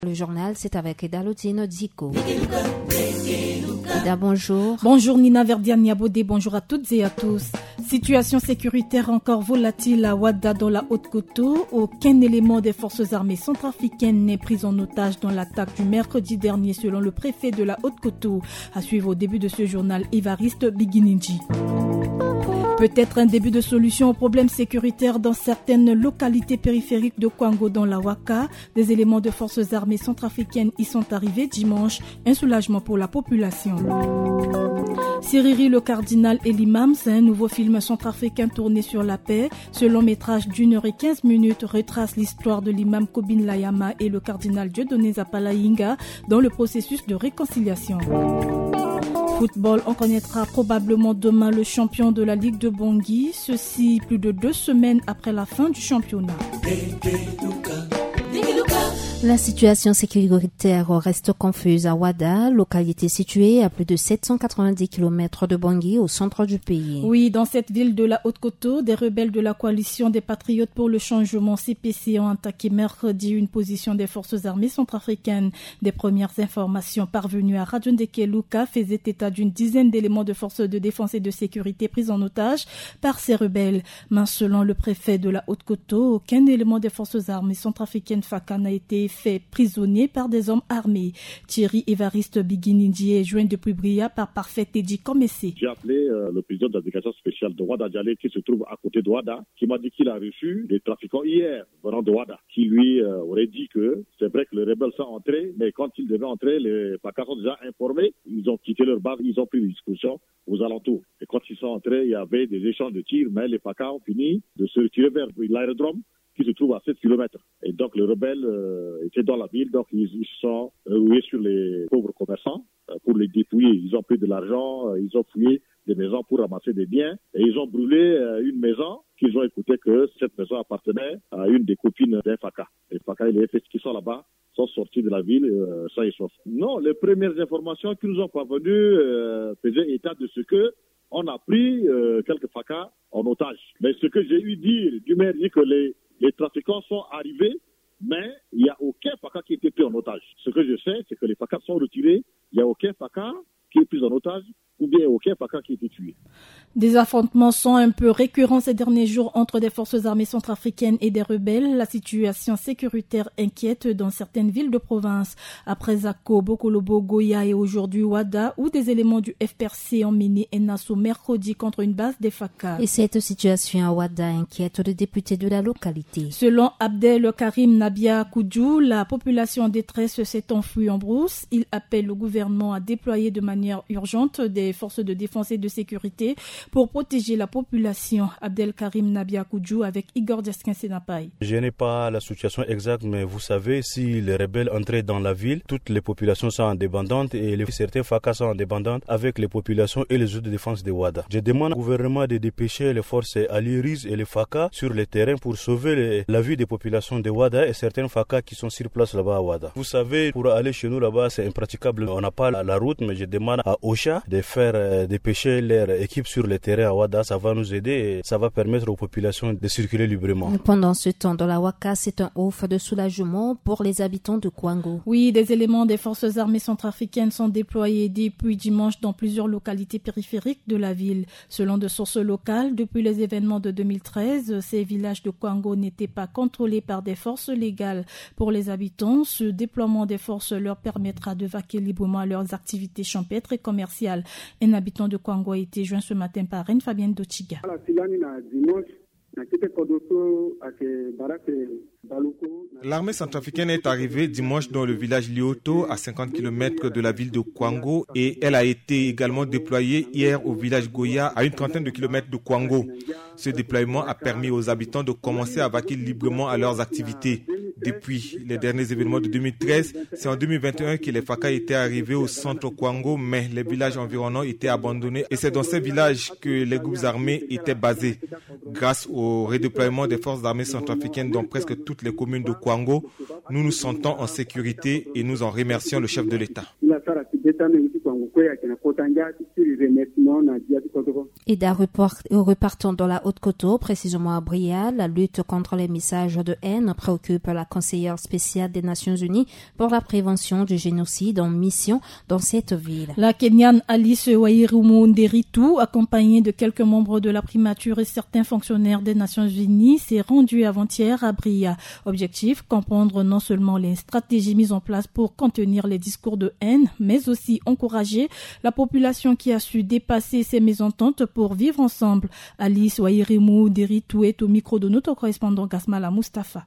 Le journal, c'est avec Eda Lotino Dziko. Eda, bonjour. Bonjour Nina Verdiane-Niabodé, bonjour à toutes et à tous. Situation sécuritaire encore volatile à Ouada dans la Haute-Koto. Aucun élément des forces armées centrafricaines n'est pris en otage dans l'attaque du mercredi dernier selon le préfet de la Haute-Koto. À suivre au début de ce journal, Évariste Biguininji. Peut-être un début de solution aux problèmes sécuritaires dans certaines localités périphériques de Kwango dans la Waka. Des éléments de forces armées centrafricaines y sont arrivés dimanche. Un soulagement pour la population. Siriri le cardinal et l'imam, c'est un nouveau film centrafricain tourné sur la paix. Ce long métrage d'1h15 retrace l'histoire de l'imam Kobin Layama et le cardinal Dieudonné Zapalainga dans le processus de réconciliation. Football, on connaîtra probablement demain le champion de la Ligue de Bangui, ceci plus de 2 semaines après la fin du championnat. La situation sécuritaire reste confuse à Ouada, localité située à plus de 790 km de Bangui au centre du pays. Oui, dans cette ville de la Haute-Koto, des rebelles de la coalition des patriotes pour le changement CPC ont attaqué mercredi une position des forces armées centrafricaines. Des premières informations parvenues à Radio Ndeke Luka faisaient état d'une dizaine d'éléments de forces de défense et de sécurité pris en otage par ces rebelles. Mais selon le préfet de la Haute-Koto, aucun élément des forces armées centrafricaines FACA n'a été fait prisonnier par des hommes armés. Thierry Évariste Biguininji est joint depuis Bria par Parfait Teddy Komessé. J'ai appelé le président de la délégation spéciale de Ouada Djalé qui se trouve à côté de Ouada, qui m'a dit qu'il a reçu des trafiquants hier venant de Ouada, qui lui aurait dit que c'est vrai que les rebelles sont entrés, mais quand ils devaient entrer, les PACA sont déjà informés, ils ont quitté leur base, ils ont pris des dispositions aux alentours. Et quand ils sont entrés, il y avait des échanges de tirs, mais les PACA ont fini de se retirer vers l'aérodrome qui se trouve à 7 km. Et donc les rebelles étaient dans la ville, donc ils sont roués sur les pauvres commerçants pour les dépouiller. Ils ont pris de l'argent, ils ont fouillé des maisons pour ramasser des biens et ils ont brûlé une maison qu'ils ont écouté que cette maison appartenait à une des copines d'un FACA. Les FACA et les FS qui sont là-bas sont sortis de la ville sains et saufs. Non, les premières informations qui nous ont parvenues faisaient état de ce que on a pris quelques FACA en otage. Mais ce que j'ai eu dire, du maire dit que les trafiquants sont arrivés, mais il n'y a aucun FACA qui a été pris en otage. Ce que je sais, c'est que les FACA sont retirés, il n'y a aucun FACA qui est pris en otage, ou bien aucun FACA qui a été tué. Des affrontements sont un peu récurrents ces derniers jours entre des forces armées centrafricaines et des rebelles. La situation sécuritaire inquiète dans certaines villes de province. Après Zako, Bokolobo, Goya et aujourd'hui Ouada, où des éléments du FPRC ont mené un assaut mercredi contre une base des FACA. Et cette situation à Ouada inquiète le député de la localité. Selon Abdel Karim Nabia Koudjou, la population en détresse s'est enfuie en brousse. Il appelle le gouvernement à déployer de manière urgente des forces de défense et de sécurité pour protéger la population. Abdel Karim Nabia Koudjou avec Igor Deskin Senapai. Je n'ai pas la situation exacte, mais vous savez, si les rebelles entraient dans la ville, toutes les populations sont indépendantes et certains FACA sont indépendantes avec les populations et les autres de défense de Ouada. Je demande au gouvernement de dépêcher les forces Aliris et les FACA sur le terrain pour sauver la vie des populations de Ouada et certains FACA qui sont sur place là-bas à Ouada. Vous savez, pour aller chez nous là-bas, c'est impraticable. On n'a pas la route, mais je demande à OCHA de faire dépêcher leur équipe sur le terrain à Ouada. Ça va nous aider et ça va permettre aux populations de circuler librement. Pendant ce temps, dans la Waka, c'est un ouf de soulagement pour les habitants de Kwango. Oui, des éléments des forces armées centrafricaines sont déployés depuis dimanche dans plusieurs localités périphériques de la ville. Selon de sources locales, depuis les événements de 2013, ces villages de Kwango n'étaient pas contrôlés par des forces légales. Pour les habitants, ce déploiement des forces leur permettra de vaquer librement à leurs activités champêtres et commerciales. Un habitant de Kwango a été joint ce matin par Reine Fabienne Dochiga. L'armée centrafricaine est arrivée dimanche dans le village Lioto, à 50 km de la ville de Kwango, et elle a été également déployée hier au village Goya, à une trentaine de kilomètres de Kwango. Ce déploiement a permis aux habitants de commencer à vaquer librement à leurs activités. Depuis les derniers événements de 2013, c'est en 2021 que les FACA étaient arrivés au centre Kwango, mais les villages environnants étaient abandonnés et c'est dans ces villages que les groupes armés étaient basés. Grâce au redéploiement des forces armées centrafricaines dans presque toutes les communes de Kwango, nous nous sentons en sécurité et nous en remercions le chef de l'État. Et repartons dans la Haute-Koto, précisément à Bria. La lutte contre les messages de haine préoccupe la conseillère spéciale des Nations Unies pour la prévention du génocide en mission dans cette ville. La Kenyane Alice Wairimu Nderitu, accompagnée de quelques membres de la primature et certains fonctionnaires des Nations Unies, s'est rendue avant-hier à Bria. Objectif, comprendre non seulement les stratégies mises en place pour contenir les discours de haine, mais aussi encourager la population qui a su dépasser ces mésententes pour vivre ensemble. Alice Wairimu Nderitu est au micro de notre correspondant Gasmala Mustafa.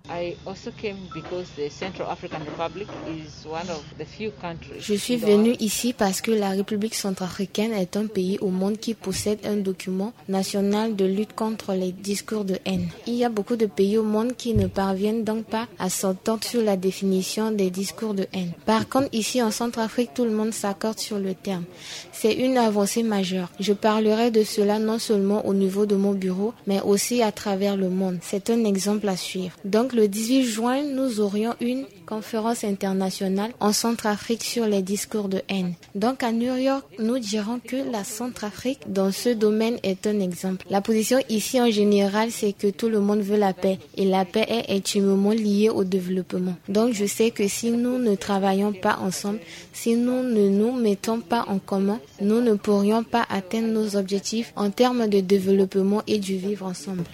Je suis venue ici parce que la République centrafricaine est un pays au monde qui possède un document national de lutte contre les discours de haine. Il y a beaucoup de pays au monde qui ne parviennent donc pas à s'entendre sur la définition des discours de haine. Par contre, ici en Centrafrique, tout le monde s'accorde sur le terme. C'est une avancée majeure. Je parlerai de cela non seulement au niveau de mon bureau, mais aussi à travers le monde. C'est un exemple à suivre. Donc le 18 juin, nous aurions une conférence internationale en Centrafrique sur les discours de haine. Donc à New York, nous dirons que la Centrafrique dans ce domaine est un exemple. La position ici en général, c'est que tout le monde veut la paix et la paix est intimement liée au développement. Donc je sais que si nous ne travaillons pas ensemble, si nous ne nous mettons pas en commun, nous ne pourrions pas atteindre nos objectifs en termes de développement et du vivre ensemble.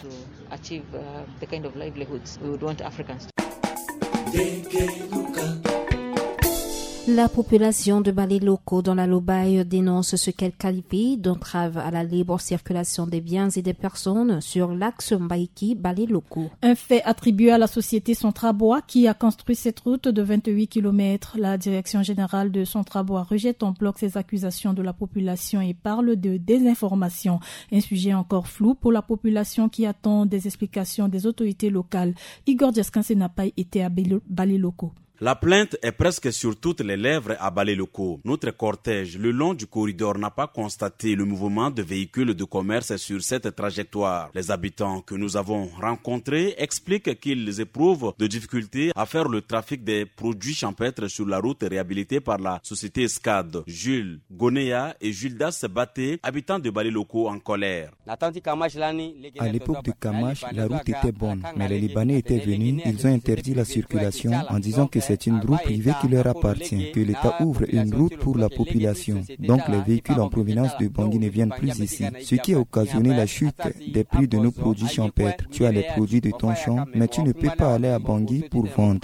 La population de Balé-Loko dans la Lobaye dénonce ce qu'elle qualifie d'entrave à la libre circulation des biens et des personnes sur l'axe Mbaïki-Balé-Loko. Un fait attribué à la société Centrabois qui a construit cette route de 28 km. La direction générale de Centrabois rejette en bloc ces accusations de la population et parle de désinformation. Un sujet encore flou pour la population qui attend des explications des autorités locales. Igor Diaskanse n'a pas été à Balé-Loko. La plainte est presque sur toutes les lèvres à Balé-Loko. Notre cortège, le long du corridor, n'a pas constaté le mouvement de véhicules de commerce sur cette trajectoire. Les habitants que nous avons rencontrés expliquent qu'ils éprouvent de difficultés à faire le trafic des produits champêtres sur la route réhabilitée par la société SCAD. Jules Gonéa et Gildas Baté, habitants de Balé-Loko, en colère. À l'époque de Kamash, la route était bonne, mais les Libanais étaient venus, ils ont interdit la circulation en disant que c'est une route privée qui leur appartient, que l'État ouvre une route pour la population. Donc les véhicules en provenance de Bangui ne viennent plus ici, ce qui a occasionné la chute des prix de nos produits champêtres. Tu as les produits de ton champ, mais tu ne peux pas aller à Bangui pour vendre.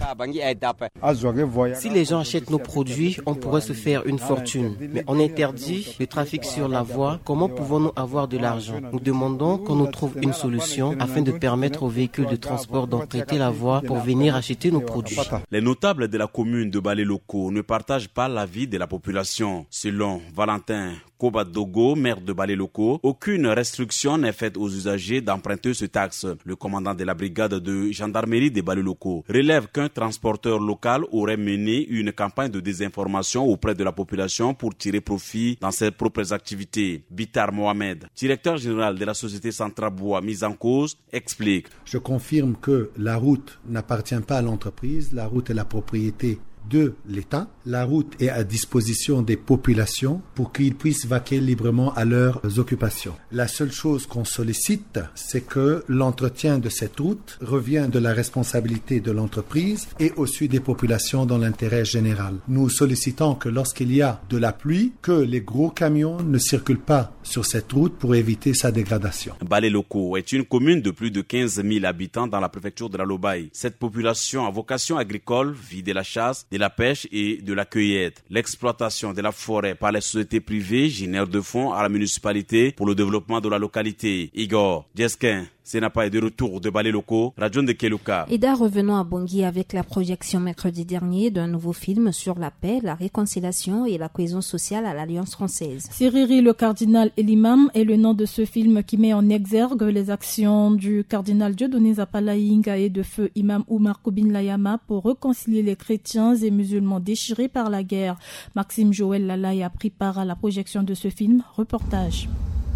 Si les gens achètent nos produits, on pourrait se faire une fortune. Mais on interdit le trafic sur la voie. Comment pouvons-nous avoir de l'argent? Nous demandons qu'on nous trouve une solution afin de permettre aux véhicules de transport d'emprunter la voie pour venir acheter nos produits. Les notables de la commune de Balé-Loko ne partagent pas l'avis de la population. Selon Valentin Kobadogo, maire de Balé-Loko, aucune restriction n'est faite aux usagers d'emprunter ce taxe. Le commandant de la brigade de gendarmerie de Balé-Loko relève qu'un transporteur local aurait mené une campagne de désinformation auprès de la population pour tirer profit dans ses propres activités. Bitar Mohamed, directeur général de la société Centrabois mise en cause, explique. Je confirme que la route n'appartient pas à l'entreprise, la route est la propriété de l'État. La route est à disposition des populations pour qu'ils puissent vaquer librement à leurs occupations. La seule chose qu'on sollicite, c'est que l'entretien de cette route revient de la responsabilité de l'entreprise et aussi des populations dans l'intérêt général. Nous sollicitons que lorsqu'il y a de la pluie, que les gros camions ne circulent pas sur cette route pour éviter sa dégradation. Balé-Loko est une commune de plus de 15 000 habitants dans la préfecture de la Lobaye. Cette population à vocation agricole vit de la chasse, de la pêche et de la cueillette. L'exploitation de la forêt par les sociétés privées génère de fonds à la municipalité pour le développement de la localité. Igor Djeskin, ce n'a pas de retour de Balé-Loko, Radio de Keluka. Et revenons à Bangui avec la projection mercredi dernier d'un nouveau film sur la paix, la réconciliation et la cohésion sociale à l'Alliance française. Siriri, le cardinal et l'imam est le nom de ce film qui met en exergue les actions du cardinal Dieudonné Zapalaïnga et de feu imam Oumar Koubin Layama pour réconcilier les chrétiens et musulmans déchirés par la guerre. Maxime Joël Lalaye a pris part à la projection de ce film. Reportage.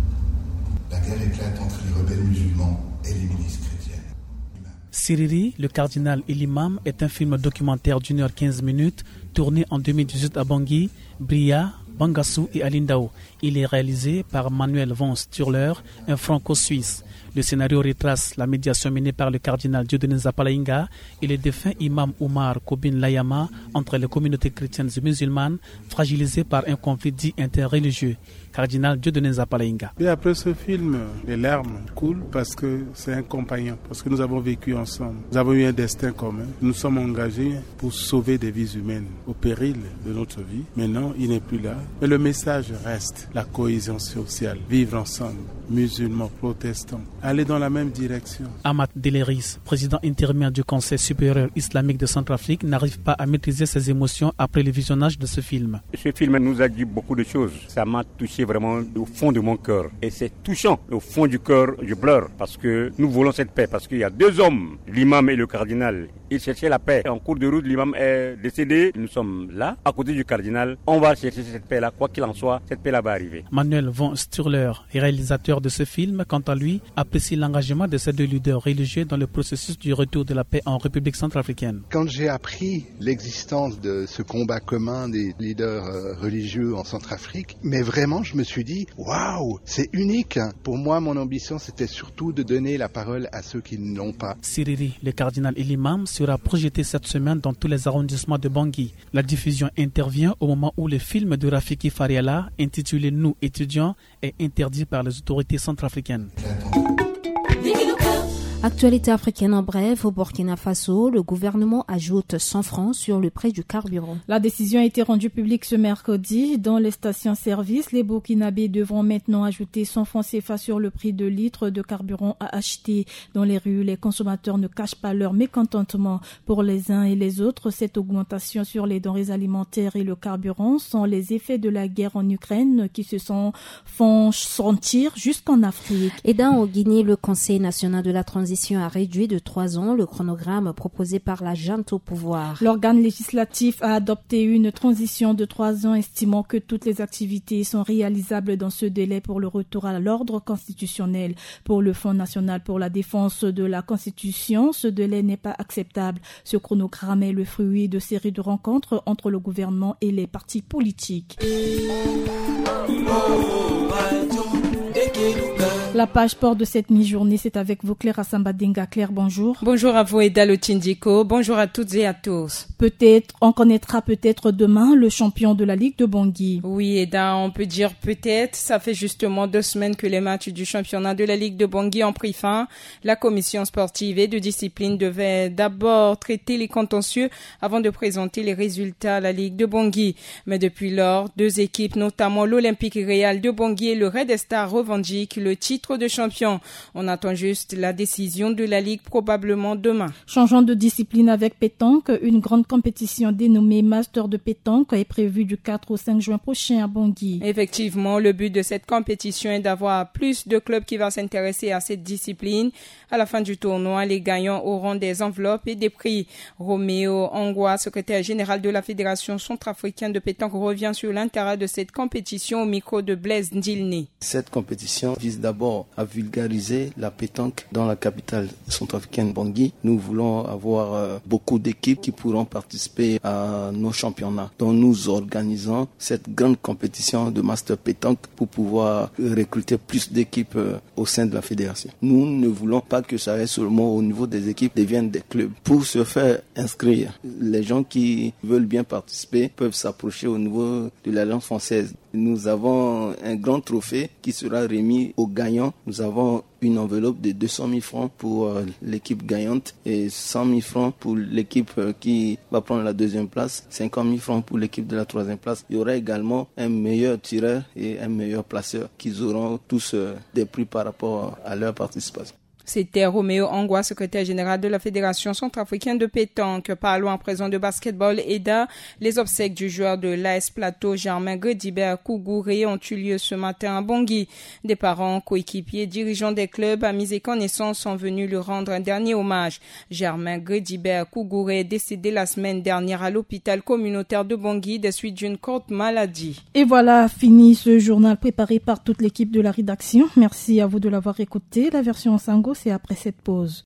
La guerre éclate entre les rebelles musulmans et les milices chrétiennes. Siriri, le cardinal et l'imam est un film documentaire d'1h15 tourné en 2018 à Bangui, Bria, Bangassou et Alindao. Il est réalisé par Manuel von Sturler, un franco-suisse. Le scénario retrace la médiation menée par le cardinal Dieudonné Zapalainga et le défunt imam Oumar Kobin Layama entre les communautés chrétiennes et musulmanes fragilisées par un conflit dit interreligieux. Cardinal Dieudonné Zapalainga. Et après ce film, les larmes coulent parce que c'est un compagnon, parce que nous avons vécu ensemble. Nous avons eu un destin commun. Nous sommes engagés pour sauver des vies humaines au péril de notre vie. Maintenant, il n'est plus là. Mais le message reste, la cohésion sociale, vivre ensemble, musulmans, protestants, aller dans la même direction. Ahmad Deleris, président intérimaire du Conseil supérieur islamique de Centrafrique, n'arrive pas à maîtriser ses émotions après le visionnage de ce film. Ce film nous a dit beaucoup de choses. Ça m'a touché vraiment au fond de mon cœur. Et c'est touchant. Au fond du cœur, je pleure parce que nous voulons cette paix. Parce qu'il y a deux hommes, l'imam et le cardinal. Ils cherchaient la paix. En cours de route, l'imam est décédé. Nous sommes là, à côté du cardinal. On va chercher cette paix-là. Quoi qu'il en soit, cette paix-là va arriver. Manuel von Sturler, réalisateur de ce film, quant à lui, apprécie l'engagement de ces deux leaders religieux dans le processus du retour de la paix en République centrafricaine. Quand j'ai appris l'existence de ce combat commun des leaders religieux en Centrafrique, mais vraiment, je me suis dit, waouh, c'est unique. Pour moi, mon ambition, c'était surtout de donner la parole à ceux qui ne l'ont pas. Siriri, le cardinal et l'imam, sera projeté cette semaine dans tous les arrondissements de Bangui. La diffusion intervient au moment où le film de Rafiki Fariala, intitulé Nous étudiants, est interdit par les autorités centrafricaines. Actualité africaine en bref, au Burkina Faso, le gouvernement ajoute 100 francs sur le prix du carburant. La décision a été rendue publique ce mercredi. Dans les stations-service, les Burkinabés devront maintenant ajouter 100 francs CFA sur le prix de litre de carburant à acheter. Dans les rues, les consommateurs ne cachent pas leur mécontentement. Pour les uns et les autres, cette augmentation sur les denrées alimentaires et le carburant sont les effets de la guerre en Ukraine qui se font sentir jusqu'en Afrique. Et au Guinée, le Conseil national de la transition a réduit de 3 ans le chronogramme proposé par la junte au pouvoir. L'organe législatif a adopté une transition de 3 ans, estimant que toutes les activités sont réalisables dans ce délai pour le retour à l'ordre constitutionnel. Pour le Fonds national pour la défense de la Constitution, ce délai n'est pas acceptable. Ce chronogramme est le fruit de séries de rencontres entre le gouvernement et les partis politiques. La page sport de cette mi-journée, c'est avec vous, Claire Assamba-Denga. Claire, bonjour. Bonjour à vous, Eda Lotindiko. Bonjour à toutes et à tous. On connaîtra peut-être demain le champion de la Ligue de Bangui. Oui, Eda, on peut dire peut-être. Ça fait justement 2 semaines que les matchs du championnat de la Ligue de Bangui ont pris fin. La commission sportive et de discipline devait d'abord traiter les contentieux avant de présenter les résultats à la Ligue de Bangui. Mais depuis lors, 2 équipes, notamment l'Olympique Réal de Bangui et le Red Star, revendiquent le titre de champion. On attend juste la décision de la Ligue probablement demain. Changeons de discipline avec pétanque. Une grande compétition dénommée Master de pétanque est prévue du 4 au 5 juin prochain à Bangui. Effectivement, le but de cette compétition est d'avoir plus de clubs qui vont s'intéresser à cette discipline. À la fin du tournoi, les gagnants auront des enveloppes et des prix. Roméo Angwa, secrétaire général de la Fédération centrafricaine de pétanque, revient sur l'intérêt de cette compétition au micro de Blaise Ndilné. Cette compétition vise d'abord à vulgariser la pétanque dans la capitale centrafricaine Bangui. Nous voulons avoir beaucoup d'équipes qui pourront participer à nos championnats. Donc nous organisons cette grande compétition de master pétanque pour pouvoir recruter plus d'équipes au sein de la fédération. Nous ne voulons pas que ça reste seulement au niveau des équipes, deviennent des clubs. Pour se faire inscrire, les gens qui veulent bien participer peuvent s'approcher au niveau de l'Alliance française. Nous avons un grand trophée qui sera remis aux gagnants. Nous avons une enveloppe de 200 000 francs pour l'équipe gagnante et 100 000 francs pour l'équipe qui va prendre la 2e place, 50 000 francs pour l'équipe de la 3e place. Il y aura également un meilleur tireur et un meilleur placeur qui auront tous des prix par rapport à leur participation. C'était Roméo Angwa, secrétaire général de la Fédération centrafricaine de pétanque. Parlons à présent de basketball. Eda, les obsèques du joueur de l'AS Plateau, Germain Gredibert Kougouré, ont eu lieu ce matin à Bangui. Des parents, coéquipiers, dirigeants des clubs, amis et connaissances sont venus lui rendre un dernier hommage. Germain Gredibert Kougouré est décédé la semaine dernière à l'hôpital communautaire de Bangui des suites d'une courte maladie. Et voilà, fini ce journal préparé par toute l'équipe de la rédaction. Merci à vous de l'avoir écouté. La version en sango, c'est après cette pause.